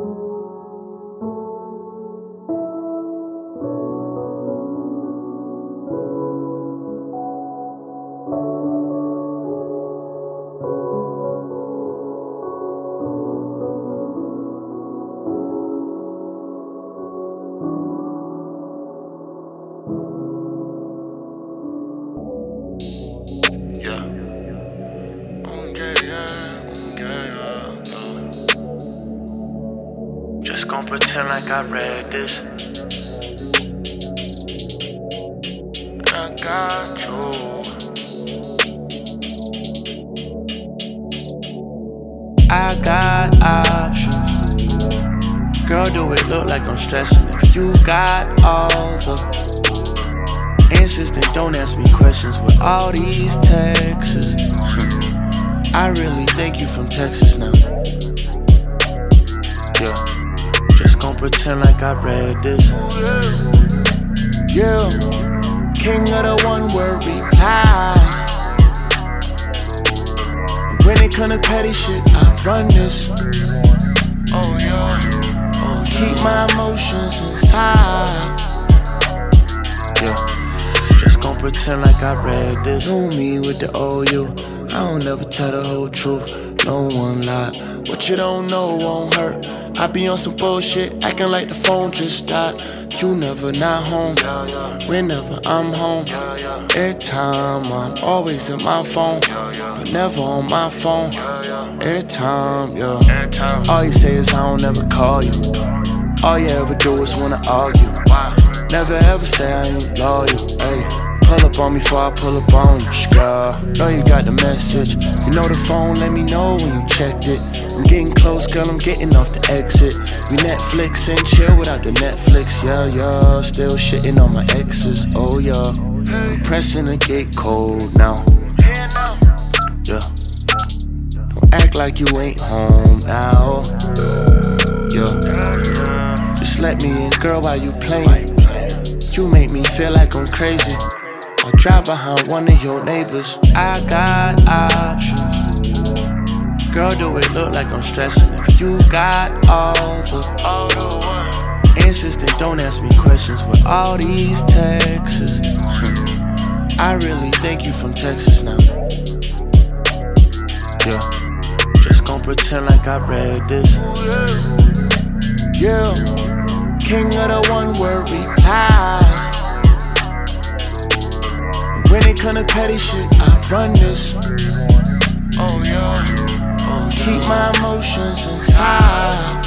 Just gon' pretend like I read this. I got you. I got options. Girl, do it look like I'm stressing? If you got all the answers, then don't ask me questions with all these texts. I really think you from Texas now. Yeah, just gon' pretend like I read this. Yeah, king of the one-word replies. And when it come to petty shit, I run this. Oh yeah, oh, keep my emotions inside. Yeah, just gon' pretend like I read this. Know me with the OU. I don't never tell the whole truth, no one lie. What you don't know won't hurt. I be on some bullshit, acting like the phone just died. You never not home, whenever I'm home. Every time I'm always in my phone, but never on my phone. Every time, yeah. All you say is I don't ever call you. All you ever do is wanna argue. Never ever say I ain't loyal, ayy. Pull up on me before I pull up on you, yeah. Know you got the message. You know the phone, let me know when you checked it. I'm getting close, girl, I'm getting off the exit. We Netflix and chill without the Netflix, yeah, yeah. Still shitting on my exes, oh yeah. I'm pressing to get cold now, yeah. Don't act like you ain't home now, yeah. Just let me in, girl, while you playing. You make me feel like I'm crazy. I'll drive behind one of your neighbors. I got options. Girl, do it look like I'm stressing? If you got all the answers, then don't ask me questions with all these texts. I really think you from Texas now. Yeah, just gon' pretend like I read this. Yeah, king of the one-word replies. When it come to petty shit, I run this. Oh yeah, oh, keep my emotions inside.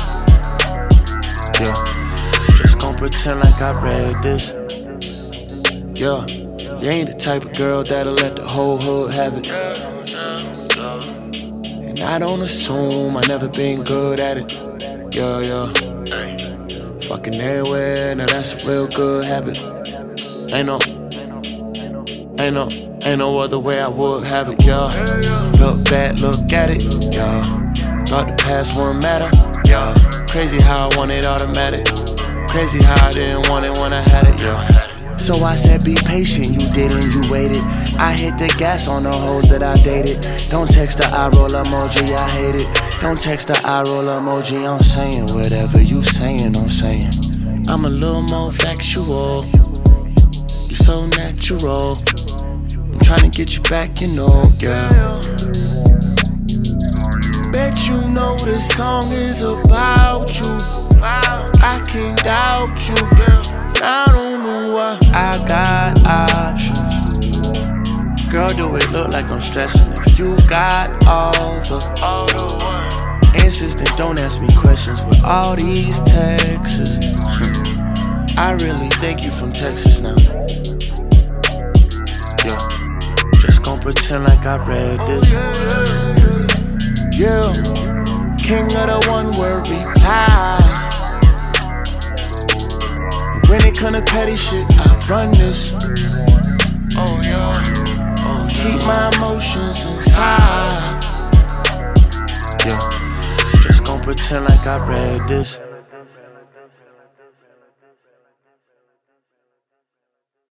Yeah, just gon' pretend like I read this. Yeah, you ain't the type of girl that'll let the whole hood have it. And I don't assume I never been good at it. Yeah, yeah. Fucking everywhere, now that's a real good habit. Ain't no other way I would have it, yeah. Look back, look at it, yeah. Thought the past wouldn't matter, yeah. Crazy how I want it automatic. Crazy how I didn't want it when I had it, yeah. So I said be patient, you didn't, you waited. I hit the gas on the hoes that I dated. Don't text the eye roll emoji, I hate it. Don't text the eye roll emoji, I'm saying whatever you saying, I'm saying. I'm a little more factual. You're so natural. I'm tryna get you back, you know, girl. Bet you know this song is about you. I can't doubt you. I don't know why. I got options. Girl, do it look like I'm stressing? If you got all the answers, then don't ask me questions with all these texts. I really think you from Texas now. Yeah, just gon' pretend like I read this. Yeah, king of the one-word replies. And when it come to petty shit, I run this. Oh yeah, oh, keep my emotions inside. Yeah, just gon' pretend like I read this.